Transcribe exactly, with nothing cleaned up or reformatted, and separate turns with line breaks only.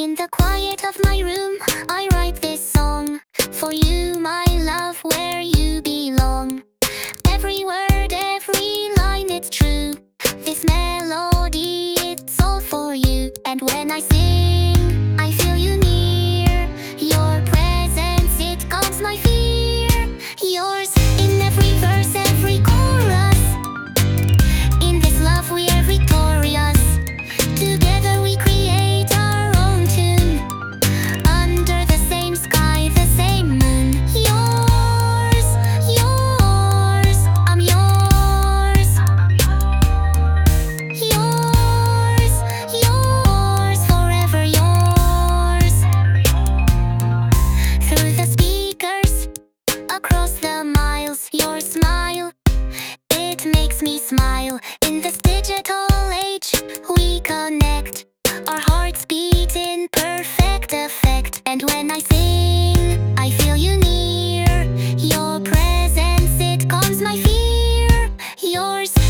In the quiet of my room, I write this song for you, my love, where you belong. Every word, every line, it's true. This melody, it's all for you. And when I sing, I feel you near. Your presence, it calms my fear. Yours in every verse, every chorus. In this love we are victorious. Together we create our own tune. Under the same sky, the same moon. Yours, yours, I'm yours. Yours, yours, forever yours. Through the speakers, across the miles, your smile, it makes me smile. In this digital age, we connect. Our hearts beat in perfect effect. And when I sing, I feel you near. Your presence, it calms my fear. Yours